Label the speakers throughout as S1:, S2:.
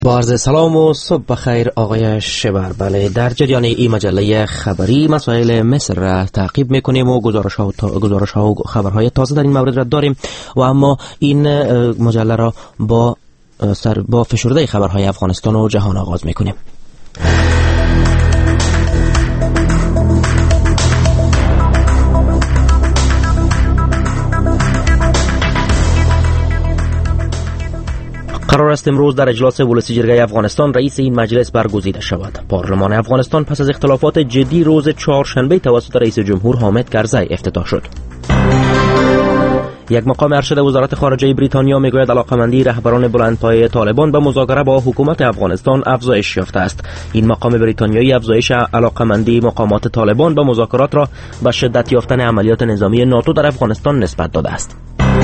S1: با عرض سلام و صبح بخیر آقای شبر. بله، در جریان این مجله خبری مسائل مصر را تعقیب میکنیم و گزارش ها و خبرهای تازه در این مورد را داریم و اما این مجله را با فشرده خبرهای افغانستان و جهان آغاز میکنیم. قرار است امروز در اجلاس ولسی جرگه افغانستان رئیس این مجلس برگزیده شود. پارلمان افغانستان پس از اختلافات جدی روز چهارشنبه توسط رئیس جمهور حامد کرزی افتتاح شد. یک مقام ارشد وزارت خارجه بریتانیا میگوید علاقمندی رهبران بلندپایه طالبان به مذاکره با حکومت افغانستان افزایش یافته است. این مقام بریتانیایی افزایش علاقمندی مقامات طالبان به مذاکرات را به شدت یافتن عملیات نظامی ناتو در افغانستان نسبت داده است.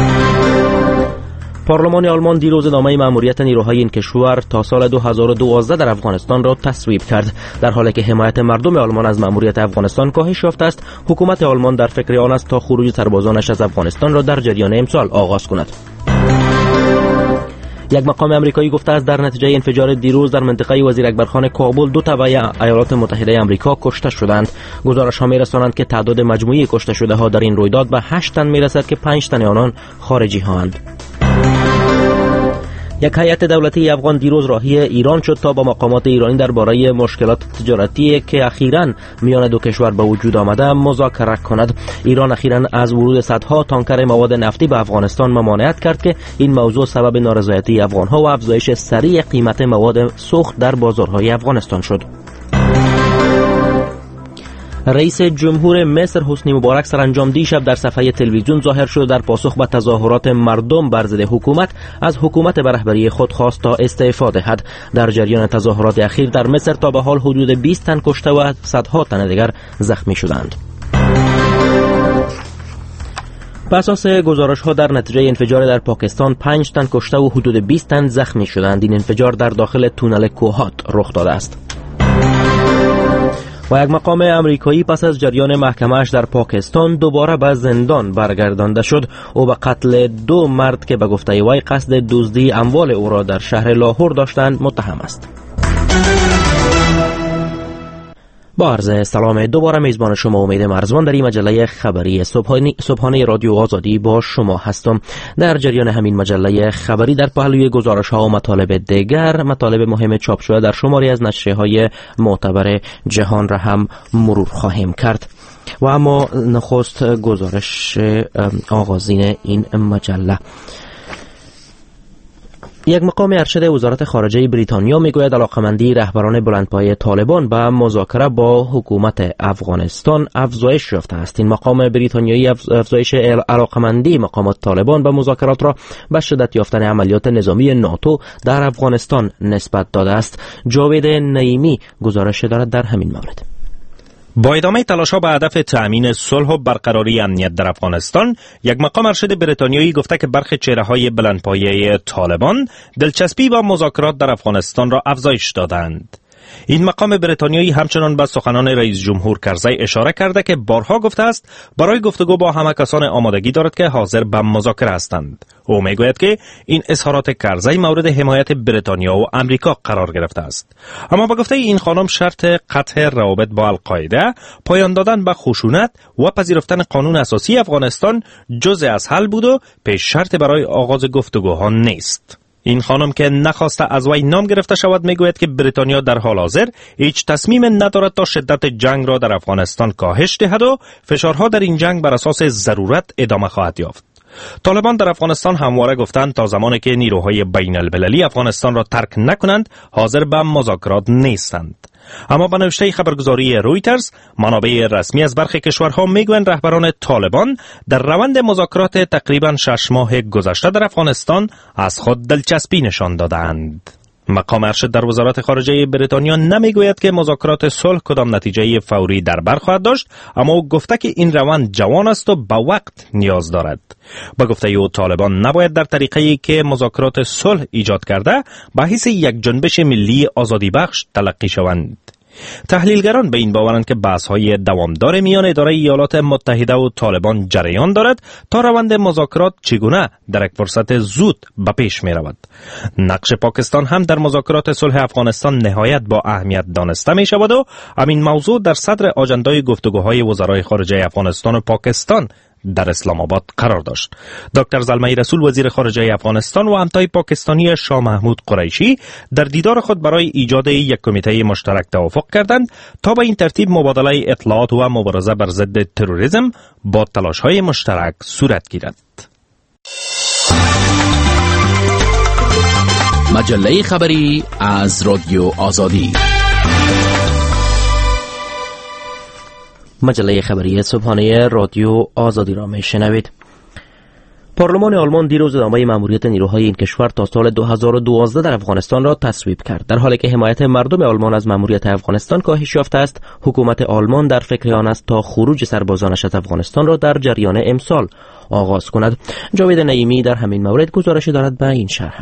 S1: پارلمان آلمان دیروز نامه مأموریت نیروهای این کشور تا سال 2012 در افغانستان را تصویب کرد. در حالی که حمایت مردم آلمان از مأموریت افغانستان کاهش یافته است، حکومت آلمان در فکر آن است تا خروج سربازانش از افغانستان را در جریان امسال آغاز کند. یک مقام آمریکایی گفته است در نتیجه انفجار دیروز در منطقه وزیر اکبرخان کابل 2 تبع ایالات متحده آمریکا کشته شدند. گزارش ها می‌رسانند که تعداد مجموعی کشته شده ها در این رویداد به 8 تن می‌رسد که 5 تن آنان خارجی هستند. یک هیئت دولتی افغان دیروز راهی ایران شد تا با مقامات ایرانی درباره مشکلات تجارتی که اخیراً میان دو کشور به وجود آمده مذاکره کند. ایران اخیراً از ورود صدها تانکر مواد نفتی به افغانستان ممانعت کرد که این موضوع سبب نارضایتی افغانها و افزایش سریع قیمت مواد سوخت در بازارهای افغانستان شد. رئیس جمهور مصر حسنی مبارک سرانجام دیشب در صفحه تلویزیون ظاهر شد در پاسخ به تظاهرات مردم بر ضد حکومت از حکومت به رهبری خود خواست تا استعفا دهد. در جریان تظاهرات اخیر در مصر تا به حال حدود 20 تن کشته و صدها تن دیگر زخمی شدند. بر اساس گزارش ها در نتیجه انفجار در پاکستان 5 تن کشته و حدود 20 تن زخمی شدند. این انفجار در داخل تونل کوهات رخ داده است. و یک مقام امریکایی پس از جریان محکمه‌اش در پاکستان دوباره به زندان برگردانده شد. او به قتل 2 مرد که به گفته وی قصد دزدی اموال او را در شهر لاهور داشتند متهم است. با عرض سلام دوباره میزبان شما امید مرزبان در این مجله خبری صبحانه رادیو آزادی با شما هستم. در جریان همین مجله خبری در پهلوی گزارش ها و مطالب دیگر مطالب مهم چاپ شده در شماری از نشریه‌های معتبر جهان را هم مرور خواهیم کرد. و اما نخست گزارش آغازین این مجله. یک مقام ارشد وزارت خارجه بریتانیا میگوید علاقمندی رهبران بلندپایه طالبان به مذاکره با حکومت افغانستان افزایش یافته است. این مقام بریتانیایی افزایش علاقمندی مقامات طالبان به مذاکرات را به شدت یافتن عملیات نظامی ناتو در افغانستان نسبت داده است. جاوید نعیمی گزارش دارد در همین مورد.
S2: با ادامه تلاش‌ها به هدف تأمین صلح و برقراری امنیت در افغانستان، یک مقام ارشد بریتانیایی گفته که برخی چهره‌های بلندپایه طالبان دلچسپی با مذاکرات در افغانستان را افزایش دادند. این مقام بریتانیایی همچنان به سخنان رئیس جمهور کرزی اشاره کرده که بارها گفته است برای گفتگو با همه کسان آمادگی دارد که حاضر به مذاکره هستند. او میگوید که این اظهارات کرزی مورد حمایت بریتانیا و امریکا قرار گرفته است. اما به گفته این خانم شرط قطع روابط با القاعده، پایان دادن به خشونت و پذیرفتن قانون اساسی افغانستان جزء از حل بود و پیش شرط برای آغاز گفتگوها نیست. این خانم که نخواسته از وی نام گرفته شود میگوید که بریتانیا در حال حاضر هیچ تصمیم ندارد تا شدت جنگ را در افغانستان کاهش دهد و فشارها در این جنگ بر اساس ضرورت ادامه خواهد یافت. طالبان در افغانستان همواره گفتند تا زمانی که نیروهای بین المللی افغانستان را ترک نکنند حاضر به مذاکرات نیستند. اما به نوشته خبرگزاری رویترز، منابع رسمی از برخی کشورها میگویند رهبران طالبان در روند مذاکرات تقریبا 6 ماه گذشته در افغانستان از خود دلچسپی نشان دادند. مقام ارشد در وزارت خارجه بریتانیا نمیگوید که مذاکرات صلح کدام نتیجه فوری در بر خواهد داشت، اما او گفته که این روند جوان است و به وقت نیاز دارد. به گفته او طالبان نباید در طریقه‌ای که مذاکرات صلح ایجاد کرده به حیث یک جنبش ملی آزادی بخش تلقی شوند. تحلیلگران به این باورند که بحث‌های دوامدار میان اداره ایالات متحده و طالبان جریان دارد تا روند مذاکرات چگونه در یک فرصت زود به پیش می رود. نقش پاکستان هم در مذاکرات صلح افغانستان نهایت با اهمیت دانسته می شود و همین موضوع در صدر آجندای گفتگوهای وزرای خارجه افغانستان و پاکستان در اسلام آباد قرار داشت. دکتر زلمه رسول وزیر خارجه افغانستان و همتای پاکستانی شاه محمود قریشی در دیدار خود برای ایجاد یک کمیته مشترک توافق کردند تا به این ترتیب مبادله اطلاعات و مبارزه بر ضد تروریسم با تلاش‌های مشترک صورت گیرد.
S3: مجله خبری از رادیو آزادی.
S1: مجله خبری صبحانه رادیو آزادی را میشنوید. پارلمان آلمان دیروز ادامه مأموریت نیروهای این کشور تا سال 2012 در افغانستان را تصویب کرد. در حالی که حمایت مردم آلمان از مأموریت افغانستان کاهش یافته است، حکومت آلمان در فکر آن است تا خروج سربازانش از افغانستان را در جریان امسال آغاز کند. جاوید نعیمی در همین مورد گزارش دارد به این شرح.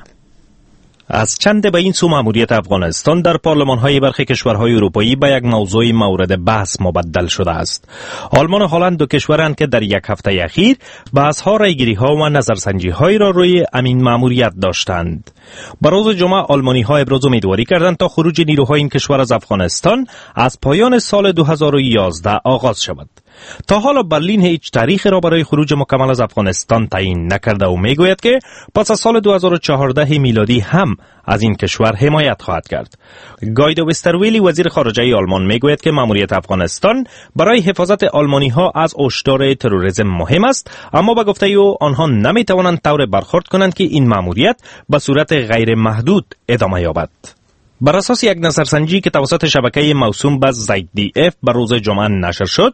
S2: از چند به این سو مأموریت افغانستان در پارلمان‌های برخی کشورهای اروپایی به یک موضوع مورد بحث مبدل شده است. آلمان و هلند دو کشورند که در یک هفته اخیر بحث‌ها، رایگیری‌ها و نظرسنجی‌هایی را روی امین مأموریت داشتند. بر روز جمعه آلمانی‌ها ابراز امیدواری کردند تا خروج نیروهای این کشور از افغانستان از پایان سال 2011 آغاز شود. تا حالا برلین هیچ تاریخی را برای خروج مکمل از افغانستان تعیین نکرده و میگوید که پس از سال 2014 میلادی هم از این کشور حمایت خواهد کرد. گایدو وسترویلی وزیر خارجه آلمان میگوید که مأموریت افغانستان برای حفاظت آلمانی‌ها از هشدار تروریسم مهم است، اما به گفته او آنها نمیتوانند طور برخورد کنند که این مأموریت به صورت غیر محدود ادامه یابد. بر اساس یک نظرسنجی که توسط شبکه موسوم به ZDF بر روز جمعه نشر شد،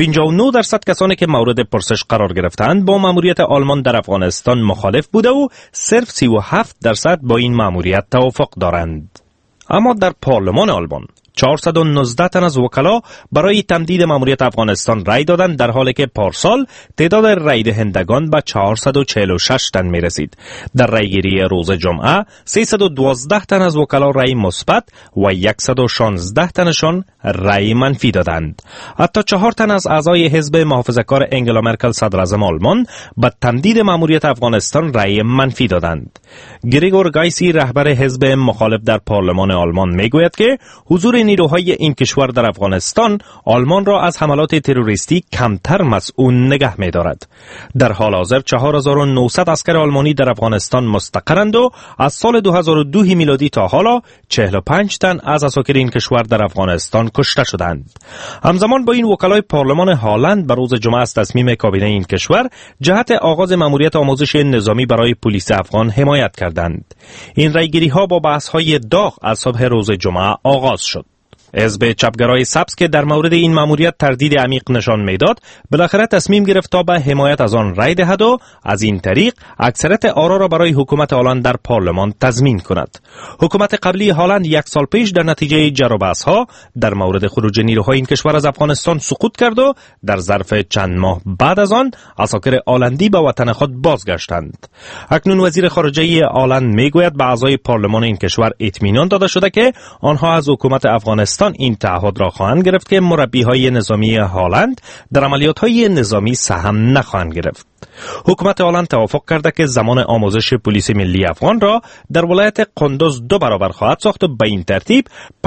S2: 59% کسانی که مورد پرسش قرار گرفتند با مأموریت آلمان در افغانستان مخالف بوده و صرف 37% با این مأموریت توافق دارند. اما در پارلمان آلمان 419 تن از وکلا برای تمدید مأموریت افغانستان رای دادند، در حالی که پارسال تعداد رای دهندگان به 446 تن می رسید. در رایگیری روز جمعه 312 تن از وکلا رای مثبت و 116 تنشان رای منفی دادند. حتی 4 تن از اعضای حزب محافظه‌کار انگلا مرکل صدر اعظم آلمان به تمدید مأموریت افغانستان رای منفی دادند. گریگور گایسی رهبر حزب مخالف در پارلمان آلمان میگوید که حضور نیروهای این کشور در افغانستان آلمان را از حملات تروریستی کمتر مسئول نگه می دارد. در حال حاضر 4900 عسکر آلمانی در افغانستان مستقرند و از سال 2002 میلادی تا حالا 45 تن از عساکر این کشور در افغانستان کشته شدند. همزمان با این وکلای پارلمان هلند بر روز جمعه از تصمیم کابینه این کشور جهت آغاز مأموریت آموزش نظامی برای پلیس افغان حمایت کردند. این رایگیری ها با بحث های داغ از صبح روز جمعه آغاز شد. حزب چپگرای سبز که در مورد این مأموریت تردید عمیق نشان میداد، بالاخره تصمیم گرفت تا به حمایت از آن رای دهد و از این طریق اکثریت آرا را برای حکومت هلند در پارلمان تضمین کند. حکومت قبلی هلند یک سال پیش در نتیجه جر و بحث‌ها در مورد خروج نیروهای این کشور از افغانستان سقوط کرد و در ظرف چند ماه بعد از آن عساکر هلندی به وطن خود بازگشتند. اکنون وزیر خارجه هلند میگوید به اعضای پارلمان این کشور اطمینان داده شده که آنها از حکومت افغانستان این تعهد را خواهند گرفت که مربی‌های نظامی هلند در عملیات‌های نظامی سهم نخواهند گرفت. حکومت هلند توافق کرده که زمان آموزش پلیس ملی افغان را در ولایت قندوز 2 برابر خواهد ساخت و به این ترتیب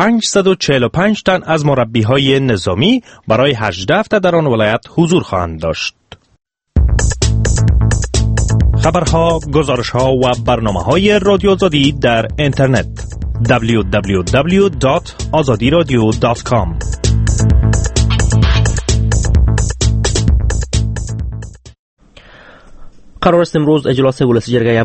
S2: 545 تن از مربی‌های نظامی برای 18 هفته در آن ولایت حضور خواهند داشت. خبرها، گزارش‌ها و برنامه‌های رادیو آزادی در اینترنت www.azadiradio.com.
S1: قرار است امروز در اجلاس ولسی جرگه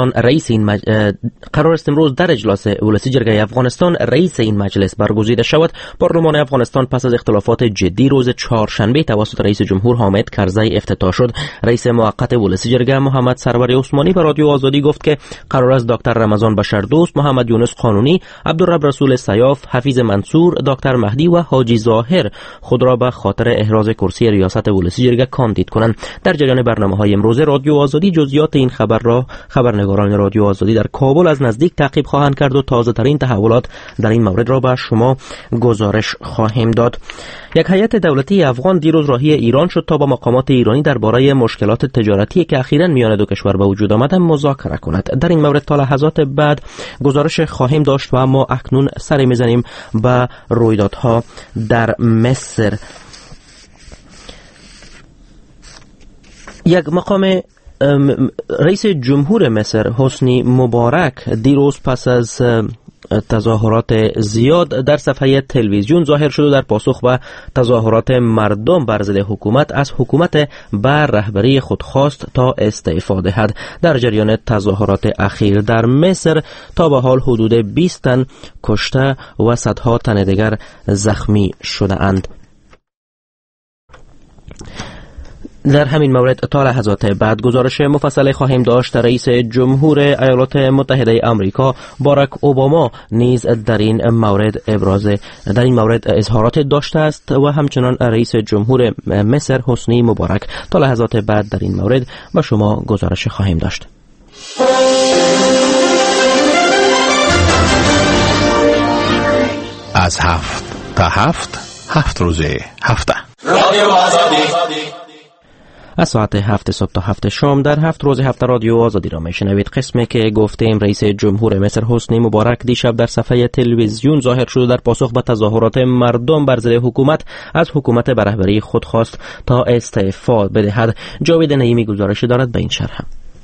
S1: افغانستان رئیس این مجلس برگزیده شود. پارلمان افغانستان پس از اختلافات جدی روز چهارشنبه توسط رئیس جمهور حامد کرزی افتتاح شد. رئیس موقت ولسی جرگه محمد سرور عثمانی به رادیو آزادی گفت که قرار است دکتر رمضان بشردوست، محمد یونس قانونی، عبدالرب رسول سیاف، حفیظ منصور، دکتر مهدی و حاجی ظاهر خود را به خاطر احراز کرسی ریاست ولسی جرگه کاندید کنند. در جریان برنامه‌های امروز رادیو آزادی جزئیات این خبر را خبرنگاران رادیو آزادی در کابل از نزدیک تعقیب خواهند کرد و تازه ترین تحولات در این مورد را به شما گزارش خواهیم داد. یک هیئت دولتی افغان دیروز راهی ایران شد تا با مقامات ایرانی درباره مشکلات تجارتی که اخیراً میان دو کشور به وجود آمده مذاکره کند. در این مورد تا لحظات بعد گزارش خواهیم داشت و اما اکنون سر میزنیم به رویدادها در مصر. یک مقام رئیس جمهور مصر حسنی مبارک دیروز پس از تظاهرات زیاد در صفحه تلویزیون ظاهر شد و در پاسخ به تظاهرات مردم بر ضد حکومت از حکومت بر رهبری خود خواست تا استعفا دهد. در جریان تظاهرات اخیر در مصر تا به حال حدود 20 تن کشته و صدها تن دیگر زخمی شده اند. در همین مورد تا لحظات بعد گزارش مفصل خواهیم داشت. رئیس جمهور ایالات متحده آمریکا باراک اوباما نیز در این مورد اظهارات داشته است و همچنان رئیس جمهور مصر حسنی مبارک. تا لحظات بعد در این مورد با شما گزارش خواهیم داشت.
S3: از 7 تا 7 روز هفته
S4: رادیو آزادی
S1: از ساعت 7 صبح تا 7 شام در 7 روز هفته رادیو آزادی را میشنوید. قسمی که گفتیم رئیس جمهور مصر حسنی مبارک دیشب در صفحه تلویزیون ظاهر شد در پاسخ به تظاهرات مردم بر ضد حکومت از حکومت به رهبری خود خواست تا استعفا بدهد. جاوید نعیمی گزارش دارد به این شرح.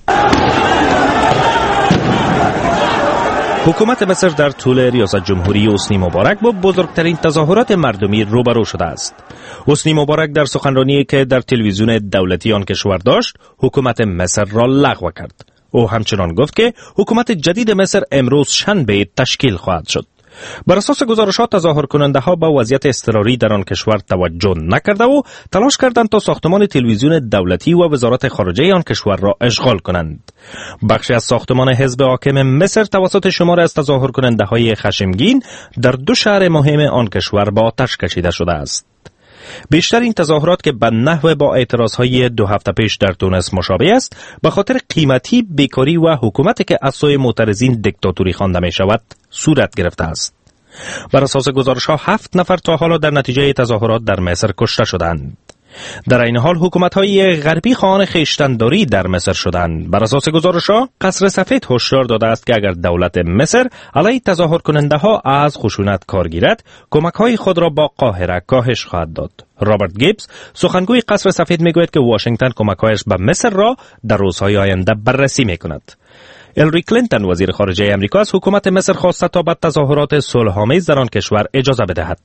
S2: حکومت مصر در طول ریاست جمهوری حسنی مبارک با بزرگترین تظاهرات مردمی روبرو شده است. حسنی مبارک در سخنرانی که در تلویزیون دولتی آن کشور داشت، حکومت مصر را لغو کرد. او همچنان گفت که حکومت جدید مصر امروز شنبه تشکیل خواهد شد. بر اساس گزارشات تظاهر کننده ها با وضعیت اضطراری در آن کشور توجه نکرده و تلاش کردند تا ساختمان تلویزیون دولتی و وزارت خارجه آن کشور را اشغال کنند. بخشی از ساختمان حزب حاکم مصر توسط شمار از تظاهر کننده های خشمگین در 2 شهر مهم آن کشور به آتش کشیده شده است. بیشتر این تظاهرات که به نحو با اعتراضهای 2 هفته پیش در تونس مشابه است، به خاطر قیمتی، بیکاری و حکومتی که از سوی معترضین دیکتاتوری خوانده می شود صورت گرفته است. بر اساس گزارش‌ها 7 نفر تا حالا در نتیجه تظاهرات در مصر کشته شدند. در این حال حکومت‌های غربی خواهان خویشتن‌داری در مصر شدند. بر اساس گزارش‌ها قصر سفید هشدار داده است که اگر دولت مصر علیه تظاهر کننده‌ها از خشونت کار گیرد، کمک‌های خود را با قاهره کاهش خواهد داد. رابرت گیبز سخنگوی قصر سفید میگوید که واشنگتن کمک‌هایش به مصر را در روزهای آینده بررسی می‌کند. هیلاری کلینتون وزیر خارجه امریکا از حکومت مصر خواسته تا به تظاهرات صلح‌آمیز در آن کشور اجازه بدهد.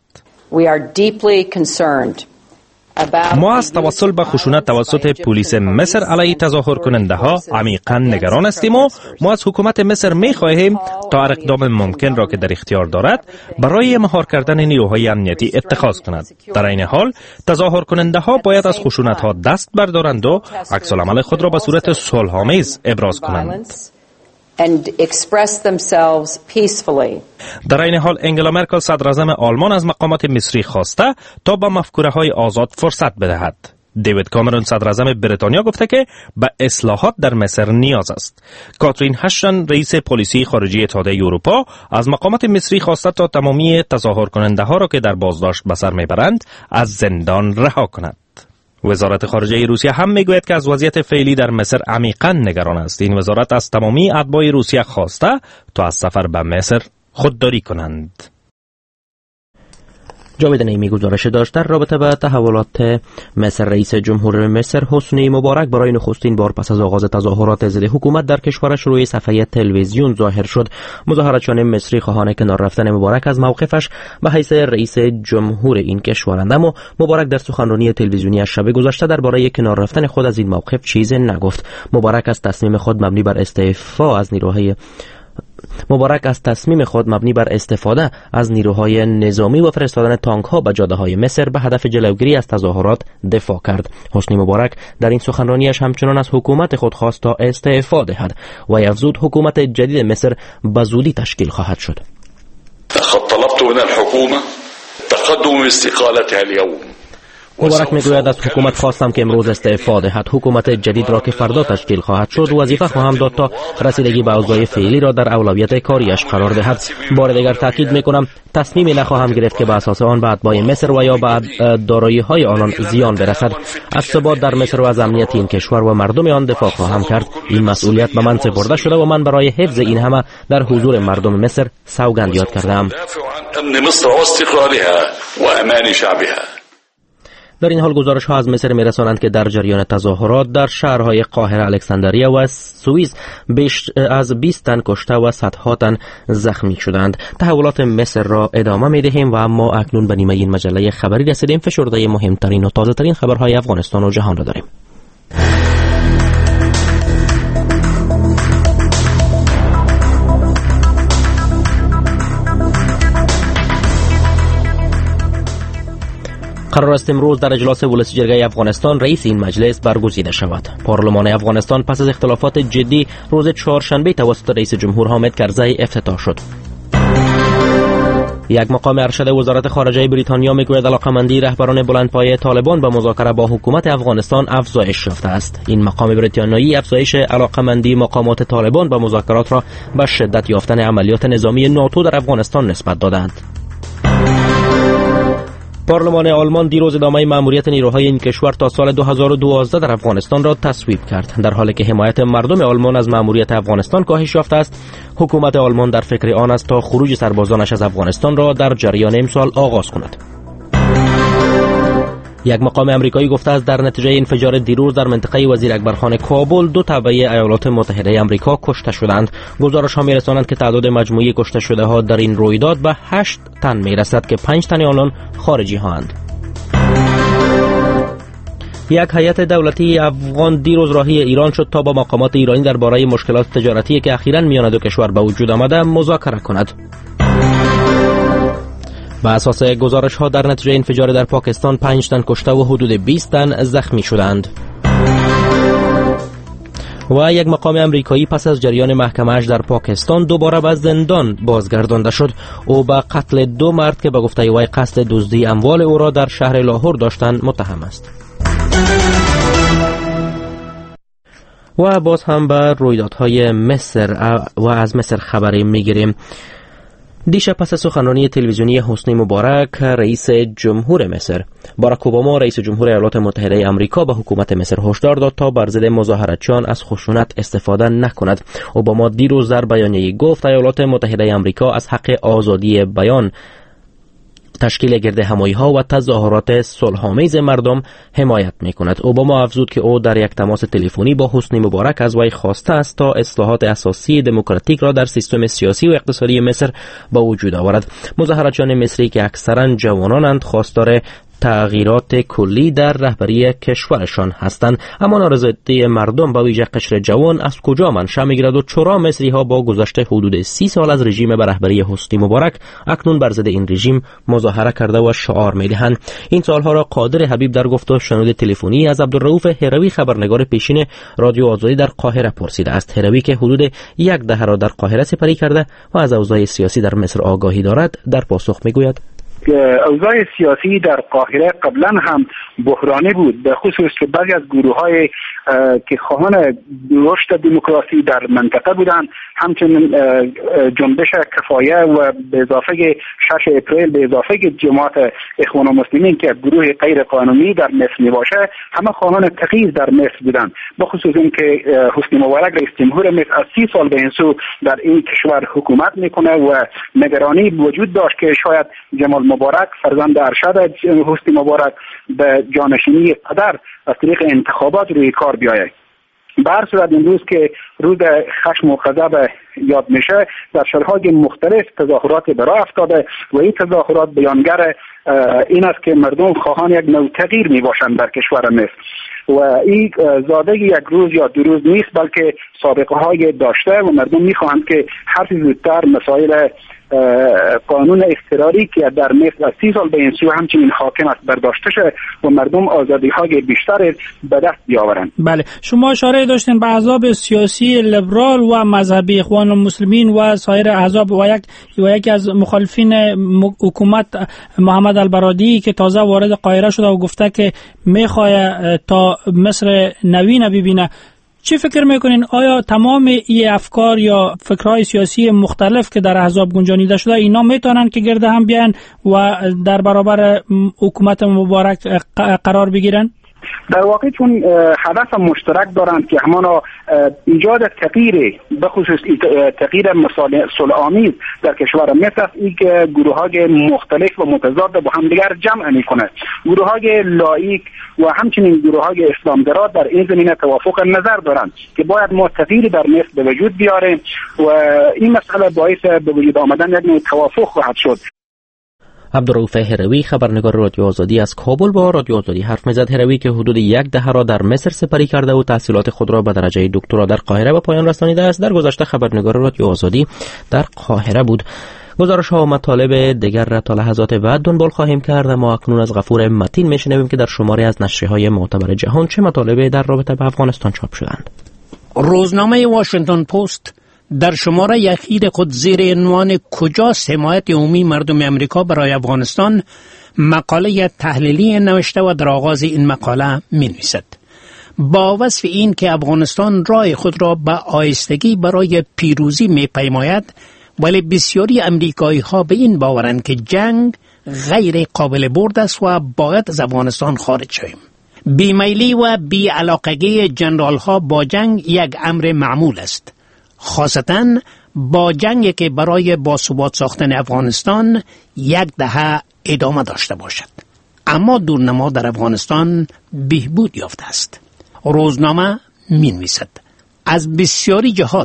S2: ما از توسل به خشونت توسط پلیس مصر علیه تظاهر کننده ها عمیقاً نگران هستیم و ما از حکومت مصر می خواهیم تا هر اقدام ممکن را که در اختیار دارد برای مهار کردن نیروهای امنیتی اتخاذ کند. در این حال تظاهر کننده ها باید از خشونت ها دست بردارند و عکس العمل خود را به صورت صلح‌آمیز ابراز کنند. در این حال انگلا مرکل صدراعظم آلمان از مقامات مصری خواسته تا به مفکوره‌های آزاد فرصت بدهد. دیوید کامرون صدراعظم بریتانیا گفته که به اصلاحات در مصر نیاز است. کاترین هاشتن رئیس پلیسی خارجی اتحادیه اروپا از مقامات مصری خواسته تا تمامی تظاهر کننده ها را که در بازداشت به سر میبرند از زندان رها کند. وزارت خارجه روسیه هم میگوید که از وضعیت فعلی در مصر عمیقاً نگران است. این وزارت از تمامی اتباع روسیه خواسته تا از سفر به مصر خودداری کنند.
S1: جاوید نعیمی گزارش داشت در رابطه با تحولات مصر. رئیس جمهور مصر حسنی مبارک برای نخستین بار پس از آغاز تظاهرات ضد حکومت در کشورش روی صفحه تلویزیون ظاهر شد. مظاهراتچیان مصری خواهان کنار رفتن مبارک از موقفش به حیث رئیس جمهور این کشورند، اما مبارک در سخنرانی تلویزیونی شب گذشته درباره کنار رفتن خود از این موقف چیزی نگفت. مبارک از تصمیم خود مبنی بر استفاده از نیروهای نظامی و فرستادن تانک ها به جاده های مصر به هدف جلوگیری از تظاهرات دفاع کرد. حسنی مبارک در این سخنرانیش همچنان از حکومت خود خواست تا استعفا دهد و افزود حکومت جدید مصر به زودی تشکیل خواهد شد.
S5: طلبت من الحكومة تقدم استقالتها اليوم
S1: مبارک میگوید از حکومت خواستم که امروز استعفا دهد. حکومت جدید را که فردا تشکیل خواهد شد وظیفه خواهم داد تا رسیدگی به اوضاع فعلی را در اولویت کاریش قرار دهد. بار دیگر تاکید میکنم تصمیمی نخواهم گرفت که به اساس آن به اتباع مصر و یا به دارایی‌های آنان زیان برسد. از ثبات در مصر و از امنیت این کشور و مردم آن دفاع خواهم کرد. این مسئولیت به من سپرده شده و من برای حفظ این همه در حضور مردم مصر سوگند یاد کردم. در این حال گزارش ها از مصر میرسانند که در جریان تظاهرات در شهرهای قاهره، الکساندریه و سوئیس بیش از 20 تن کشته و صدها تن زخمی شدند. تحولات مصر را ادامه میدهیم و اما اکنون به نیمه این مجله خبری رسیدیم. فشرده مهمترین و تازه ترین خبرهای افغانستان و جهان را داریم. قرار است امروز در اجلاس ولسی جرگه افغانستان رئیس این مجلس برگزیده شود. پارلمان افغانستان پس از اختلافات جدی روز چهارشنبه توسط رئیس جمهور حامد کرزی افتتاح شد. یک مقام ارشد وزارت خارجه بریتانیا میگوید علاقمندی رهبران بلندپایه طالبان به مذاکره با حکومت افغانستان افزایش یافته است. این مقام بریتانیایی افزایش علاقمندی مقامات طالبان به مذاکرات را به شدت یافتن عملیات نظامی ناتو در افغانستان نسبت دادند. پارلمان آلمان دیروز ادامه مأموریت نیروهای این کشور تا سال 2012 در افغانستان را تصویب کرد. در حالی که حمایت مردم آلمان از مأموریت افغانستان کاهش یافته است، حکومت آلمان در فکر آن است تا خروج سربازانش از افغانستان را در جریان امسال آغاز کند. یک مقام امریکایی گفته است در نتیجه انفجار دیروز در منطقه وزیر اکبرخان کابل 2 تبع ایالات متحده آمریکا کشته شدند. گزارش ها می‌رسانند که تعداد مجموعی کشته شده ها در این رویداد به 8 تن میرسد که 5 تن آنان خارجی هستند. یک هیئت دولتی افغان دیروز راهی ایران شد تا با مقامات ایرانی درباره مشکلات تجارتی که اخیراً میان دو کشور به وجود آمده مذاکره کند. به اساس گزارش ها در نتیجه انفجار در پاکستان 5 تن کشته و حدود 20 تن زخمی شدند. و یک مقام امریکایی پس از جریان محکمه‌اش در پاکستان دوباره به زندان بازگردانده شد. او به قتل 2 مرد که به گفته وی قصد دزدی اموال او را در شهر لاهور داشتند متهم است. و باز هم به رویدادهای مصر و از مصر خبری میگیریم. دیشب پس از سخنرانی تلویزیونی حسنی مبارک رئیس جمهور مصر باراک اوباما رئیس جمهور ایالات متحده آمریکا به حکومت مصر هشدار داد تا بر ضد مظاهرتچیان از خشونت استفاده نکند. اوباما دیروز در بیانیه‌ای گفت ایالات متحده آمریکا از حق آزادی بیان، تشکیل گردهمایی‌ها و تظاهرات صلح‌آمیز مردم حمایت می‌کند. اوباما افزود که او در یک تماس تلفنی با حسنی مبارک از وی خواسته است تا اصلاحات اساسی دموکراتیک را در سیستم سیاسی و اقتصادی مصر به وجود آورد. مظاهرتچیان مصری که اکثراً جوانانند خواستار تغییرات کلی در رهبری کشورشان هستند، اما نارضایتی مردم به ویژه قشر جوان از کجا منشأ می‌گیرد و چرا مصری‌ها با گذشت حدود 30 سال از رژیم به رهبری حسنی مبارک اکنون بر ضد این رژیم مظاهره کرده و شعار می‌دهند؟ این سوال‌ها را قادر حبیب در گفت و شنود تلفنی از عبدالرؤوف هروی خبرنگار پیشین رادیو آزادی در قاهره پرسیده است. هروی که حدود 1 دهه را در قاهره سپری کرده و از اوضاع سیاسی در مصر آگاهی دارد، در پاسخ می‌گوید:
S5: اوضاع سیاسی در قاهره قبلا هم بحرانی بود، به خصوص که بعضی از گروه‌های که خواهان رشد دموکراسی در منطقه بودند، همچنین جنبش کفایه و به اضافه 6 اپریل به اضافه جماعت اخوان المسلمین که گروه غیر قانونی در مصر میباشه، همه خواهان تغییر در مصر بودند. به خصوص اینکه حسنی مبارک رئیس جمهور مصر از 30 سال به این سو در این کشور حکومت میکنه و نگرانی وجود داشت که شاید جمال مبارک فرزند ارشد حسنی مبارک به جانشینی قدر از طریق انتخابات روی کار بیاید. به هر صورت امروز که روز خشم و غضب یاد میشه، در شهرهای مختلف تظاهرات به راه افتاده و این تظاهرات بیانگر این است که مردم خواهان یک نوع تغییر میباشند در کشور مصر و این زاده یک روز یا 2 روز نیست، بلکه سابقه های داشته و مردم میخواهند که هر چه زودتر مسائل قانون اضطراری که در مصر از 30 سال به این سو همچنین حاکم است برداشته شده و مردم آزادی‌های بیشتر به دست بیاورند.
S6: بله، شما اشاره داشتین به احزاب سیاسی لیبرال و مذهبی، اخوان المسلمین و سایر احزاب و یکی از مخالفین حکومت محمد البرادی که تازه وارد قاهره شده و گفته که میخواد تا مصر نوین ببینه. چی فکر میکنین؟ آیا تمام این افکار یا فکرهای سیاسی مختلف که در احزاب گنجانیده شده اینا میتونن که گرد هم بیان و در برابر حکومت مبارک قرار بگیرن؟
S5: در واقع چون هدف مشترک دارند که همانا ایجاد تغییر به خصوص تغییر صلح‌آمیز در کشور مصر است، این که گروه‌های مختلف و متضاد با هم دیگر جمع می‌کند. گروه‌های لایک و همچنین گروه‌های اسلامگرا در این زمینه توافق نظر دارند که باید ما تغییری در مصر به وجود بیاریم و این مسئله باعث به وجود آمدن یک نوع توافق خواهد شد.
S1: عبدالرؤوف هروی خبرنگار رادیو آزادی از کابل با رادیو آزادی حرف میزد. هروی که حدود 10 دهه را در مصر سپری کرده و تحصیلات خود را به درجه دکترا در قاهره به پایان رسانیده است، در گذشته خبرنگار رادیو آزادی در قاهره بود. گزارش ها و مطالب دیگر را تا لحظات بعد دنبال خواهیم کرد. ما اکنون از غفور متین میشنویم که در شماری از نشریه‌های معتبر جهان چه مطالبی در رابطه با افغانستان چاپ شدند.
S7: روزنامه واشنگتن پست در شماره اخیر خود زیر عنوان کجاست حمایت عمومی مردم امریکا برای افغانستان مقاله تحلیلی نوشته و در آغاز این مقاله می‌نویسد: با وصف این که افغانستان راه خود را به آهستگی برای پیروزی می‌پیماید، ولی بسیاری امریکایی‌ها به این باورند که جنگ غیر قابل برد است و باید از افغانستان خارج شویم. بیمیلی و بی‌علاقگی جنرال‌ها با جنگ یک امر معمول است، خاصتاً با جنگی که برای باثبات ساختن افغانستان 1 دهه ادامه داشته باشد. اما دورنما در افغانستان بهبود یافته است. روزنامه می‌نویسد: از بسیاری جهات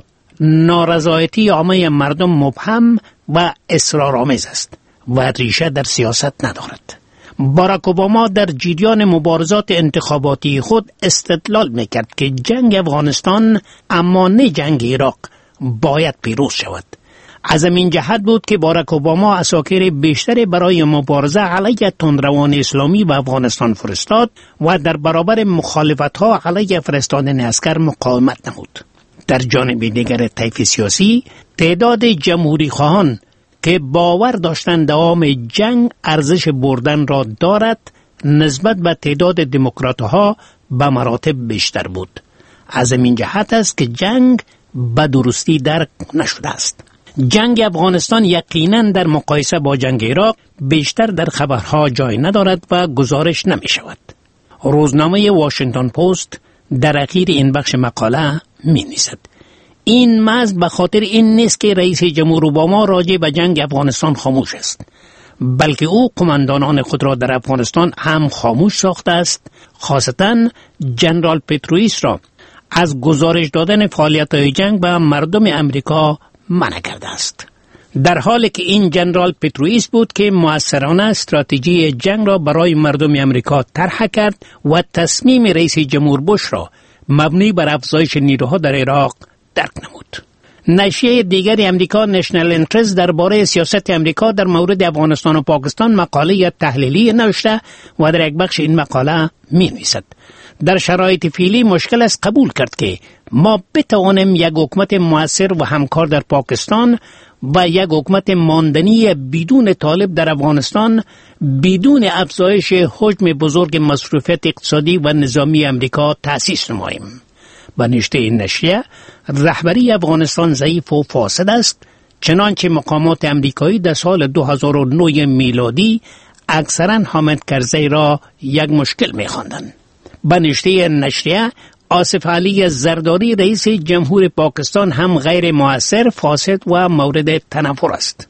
S7: نارضایتی عامه مردم مبهم و اصرارآمیز است و ریشه در سیاست ندارد. باراک اوباما در جریان مبارزات انتخاباتی خود استدلال میکرد که جنگ افغانستان اما نه جنگ عراق باید پیروز شود. از این جهت بود که باراک اوباما عساکر بیشتری برای مبارزه علیه تندروان اسلامی و افغانستان فرستاد و در برابر مخالفت‌ها علیه فرستادن عسکر مقاومت نمود. در جانب دیگر طیف سیاسی، تعداد جمهوری خواهان که باور داشتند دوام جنگ ارزش بردن را دارد نسبت به تعداد دموکرات‌ها به مراتب بیشتر بود. از این جهت است که جنگ به درستی درک نشده است. جنگ افغانستان یقیناً در مقایسه با جنگ عراق بیشتر در خبرها جای ندارد و گزارش نمی شود. روزنامه واشنگتن پست در اخیر این بخش مقاله می نویسد: این محض به خاطر این نیست که رئیس جمهور اوباما راجع به جنگ افغانستان خاموش است، بلکه او قماندانان خود را در افغانستان هم خاموش ساخته است، خاصتاً جنرال پترویس را از گزارش دادن فعالیت‌های جنگ به مردم امریکا منع کرده است. در حالی که این جنرال پترویس بود که مؤثرانه استراتژی جنگ را برای مردم امریکا طرح کرد و تصمیم رئیس جمهور بوش را مبنی بر افزایش نیروها در عراق درک نمود. نشریه دیگر امریکا نشنل انترست درباره سیاست امریکا در مورد افغانستان و پاکستان مقاله تحلیلی نوشته و در یک بخش این مقاله می‌نویسد: در شرایط فعلی مشکل است قبول کرد که ما بتوانیم یک حکومت مؤثر و همکار در پاکستان و یک حکومت ماندنی بدون طالب در افغانستان بدون افزایش حجم بزرگ مصروفیت اقتصادی و نظامی امریکا تأسیس نماییم. به نشته این نشریه، رهبری افغانستان ضعیف و فاسد است، چنانچه مقامات امریکایی در سال 2009 میلادی اکثرا حامد کرزی را یک مشکل می‌خواندند. به نشته نشریه، آصف علی زرداری رئیس جمهور پاکستان هم غیر مؤثر، فاسد و مورد تنفر است.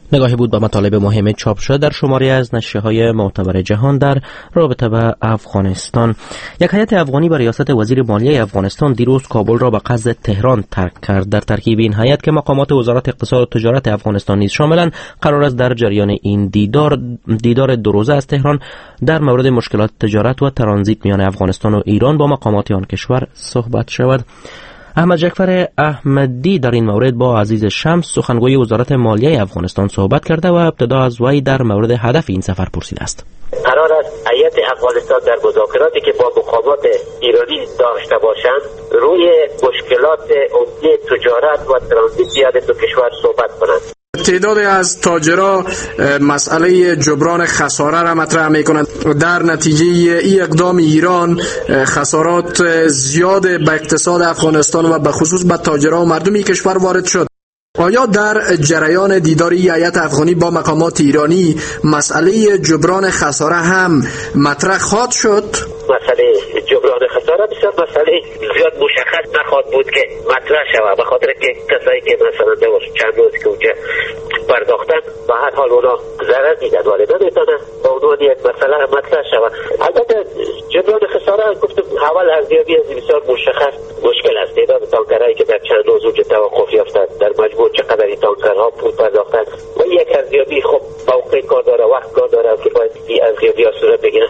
S1: نگاهی بود به مطالب مهم چاپ شده در شماری از نشریه‌های معتبر جهان در رابطه به افغانستان. یک هیئت افغانی به ریاست وزیر مالیه افغانستان دیروز کابل را به قصد تهران ترک کرد. در ترکیب این هیئت که مقامات وزارت اقتصاد و تجارت افغانستان نیز شاملند، قرار است در جریان این دیدار دو روزه از تهران در مورد مشکلات تجارت و ترانزیت میان افغانستان و ایران با مقامات آن کشور صحبت شود. احمد جعفر احمدی در این مورد با عزیز شمس سخنگوی وزارت مالیه افغانستان صحبت کرده و ابتدا از وی در مورد هدف این سفر پرسیده است.
S8: قرار است هیئت افغانستان در مذاکراتی که با مقامات ایرانی داشته باشند روی مشکلات عمده تجارت و ترانزیت میان دو کشور صحبت کنند.
S9: تعدادی از تاجرها مسئله جبران خساره را مطرح میکنند. در نتیجه این اقدام ایران خسارات زیاد به اقتصاد افغانستان و به خصوص به تاجرها و مردمی کشور وارد شد. آیا در جریان دیداری هیئت افغانی با مقامات ایرانی مسئله جبران خساره هم مطرح خواهد شد؟
S8: مسئله جبران خساره بسیار مسئله زیاد مشخص نخواهد بود که مطرح شود، به خاطر که کسایی که مثلا در چند روز که اونجا پرداختن به هر حال اونا ضرر دیدن ولی نمیتونه با عنوان یک مسئله مطرح شود. البته جبران خساره گفتم اول ارزیابی از بسیار مشخص مشکل است. تعداد تانکرهایی که در چند روز اونجا توقف یافتند، در مجموع چقدر این تانکرها پول پرداختند و یک ارزیابی خب موقع کار داره، وقت کار داره که باید این ارزیابی ها صورت بگیره.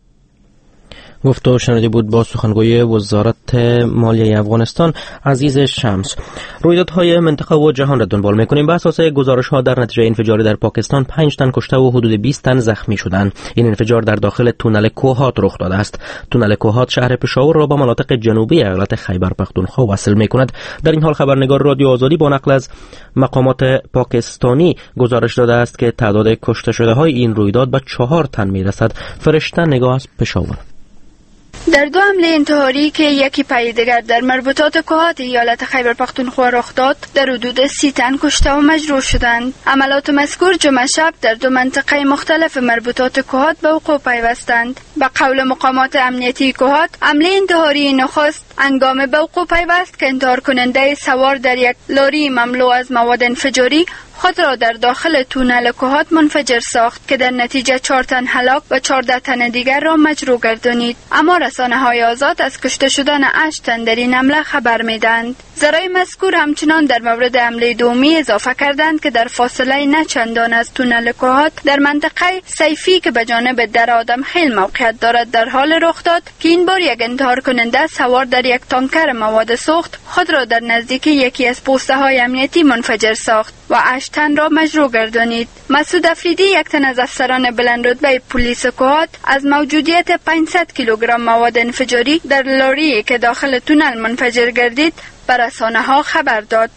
S1: گفت و شنیده بود با سخنگوی وزارت مالیه افغانستان عزیز شمس. رویدادهای منطقه و جهان را دنبال میکنیم. به اساس گزارش ها در نتیجه انفجاری در پاکستان 5 تن کشته و حدود 20 تن زخمی شدند. این انفجار در داخل تونل کوهات رخ داده است. تونل کوهات شهر پشاور را با مناطق جنوبی ایالت خیبر پختونخوا وصل میکند. در این حال خبرنگار رادیو آزادی با نقل از مقامات پاکستانی گزارش داده است که تعداد کشته شده های این رویداد به 4 تن میرسد. فرشته نگاه از پشاور.
S10: در دو حمله انتحاری که یکی پای دیگر در مربوطات کوهات ایالت خیبر پختونخوا رخ داد، در حدود 30 تن کشته و مجروح شدند. عملات مذکور جمعه شب در دو منطقه مختلف مربوطات کوهات به وقوع پیوستند. به قول مقامات امنیتی کوهات، حمله انتحاری نخست هنگام به وقوع پیوست که انتحار کننده سوار در یک لاری مملو از مواد انفجاری خود را در داخل تونل کوهات منفجر ساخت که در نتیجه 4 تن هلاک و 14 تن دیگر را مجروح گردانید. اما رسانه‌های آزاد از کشته شدن 8 تن در این حمله خبر می‌دهند. ذرایع مذکور همچنان در مورد حمله دومی اضافه کردند که در فاصله نه چندان از تونل کوهات در منطقه سیفی که به جانب در آدمخیل موقعیت دارد در حال رخ داد که این بار یک انتحار کننده سوار در یک تانکر مواد سوخت خود را در نزدیکی یکی از پوسته‌های امنیتی منفجر ساخت و 8 تن را مجروح گردانید. مسعود افریدی، یک تن از افسران بلند رتبه پلیس کوهات، از موجودیت 500 کیلوگرم مواد انفجاری در لاری که داخل تونل منفجر گردید به رسانه‌ها خبر داد.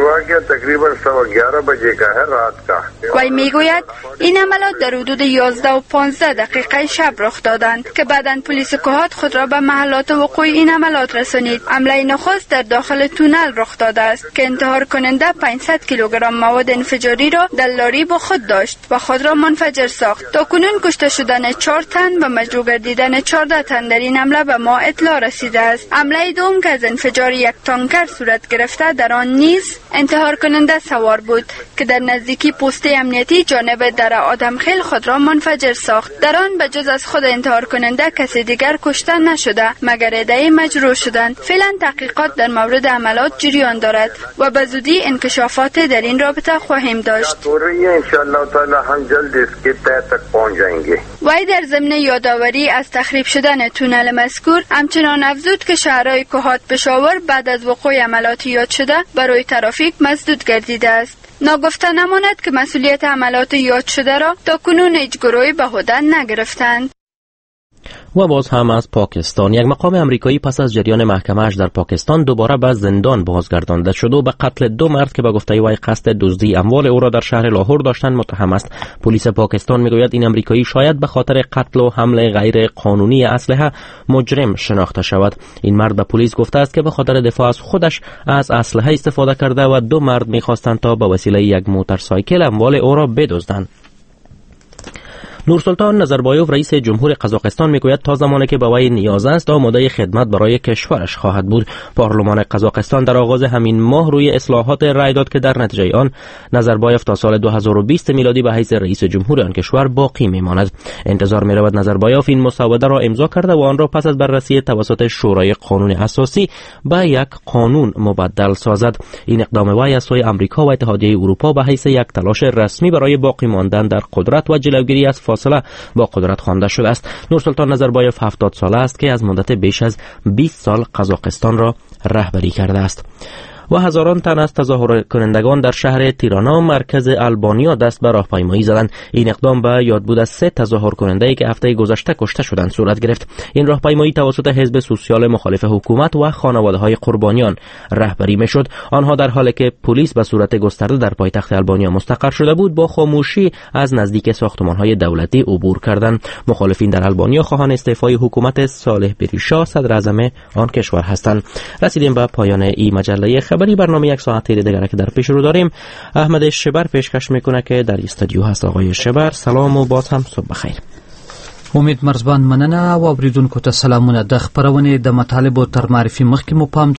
S10: وی میگوید این عملات در حدود 11 و 15 دقیقه شب رخ دادند که بعداً پلیس کوهات خود را به محلات وقوع این عملات رسانید. حمله نخست در داخل تونل رخ داده است که انتحار کننده 500 کیلوگرم مواد انفجاری را در لاری با خود داشت و خود را منفجر ساخت. تاکنون کشته شدن 4 تن و مجروح گردیدن 14 تن در این حمله به ما اطلاع رسیده است. حمله دوم که از انفجار یک تانکر صورت گرفته در آن نیز انتحار کننده سوار بود که در نزدیکی پست امنیتی جانب در آدمخیل خود را منفجر ساخت. در آن به جز از خود انتحار کننده کسی دیگر کشته نشده مگر عده‌ای مجروح شدند. فعلا تحقیقات در مورد عملات جریان دارد و به زودی انکشافات در این رابطه خواهیم داشت. وی در ضمن یادآوری از تخریب شدن تونل مذکور همچنان افزود که شهرهای کوهات پشاور بعد از وقوع عملات یاد شده برای ترافیک مسدود گردیده است. ناگفته نماند که مسئولیت عملات یاد شده را تا کنون هیچ گروهی به عهده نگرفتند.
S1: و باز هم از پاکستان. یک مقام امریکایی پس از جریان محکمه‌اش در پاکستان دوباره به زندان بازگردانده شد و به قتل 2 مرد که به گفته وی قصد دزدی اموال او را در شهر لاهور داشتند متهم است. پلیس پاکستان میگوید این امریکایی شاید به خاطر قتل و حمله غیر قانونی اسلحه مجرم شناخته شود. این مرد به پلیس گفته است که به خاطر دفاع از خودش از اسلحه استفاده کرده و 2 مرد می‌خواستند تا به وسیله یک موتورسایکل اموال او را بدزدند. نورسلطان نظربایوف رئیس جمهور قزاقستان میگوید تا زمانی که به وی نیاز است آماده خدمت برای کشورش خواهد بود. پارلمان قزاقستان در آغاز همین ماه روی اصلاحات رای داد که در نتیجه آن نظربایوف تا سال 2020 میلادی به حیث رئیس جمهور آن کشور باقی میماند. انتظار می‌رود نظربایوف این مسوده را امضا کرده و آن را پس از بررسی توسط شورای قانون اساسی به یک قانون مبدل سازد. این اقدام وی از سوی آمریکا و اتحادیه اروپا به حیث یک تلاش رسمی برای باقی ماندن در قدرت و جلوگیری از فاصله با قدرت خوانده شده است. نورسلطان نظربایوف 70 ساله است که از مدت بیش از 20 سال قزاقستان را رهبری کرده است. و هزاران تن از تظاهر کنندگان در شهر تیرانا مرکز آلبانیا دست به راهپیمایی زدند. این اقدام به یاد بود از 3 تظاهر کننده‌ای که هفته گذشته کشته شدند صورت گرفت. این راهپیمایی توسط حزب سوسیال مخالف حکومت و خانواده‌های قربانیان رهبری می‌شد. آنها در حالی که پلیس به صورت گسترده در پایتخت آلبانیا مستقر شده بود با خاموشی از نزدیک ساختمان‌های دولتی عبور کردند. مخالفین در آلبانیا خواهان استعفای حکومت صالح بریشا صدر اعظم آن کشور هستند. رسیدیم به پایان این مجله خبری. برنامه یک ساعت دیگر که در پیش رو داریم احمد شبر پیشکش میکنه که در استودیو هست. آقای شبر سلام و باز هم صبح بخیر.
S11: امید مرزبان مننه او اوریدونکو ته سلامونه. د خبرونه د مطالبو تر معرفي مخکې مو پام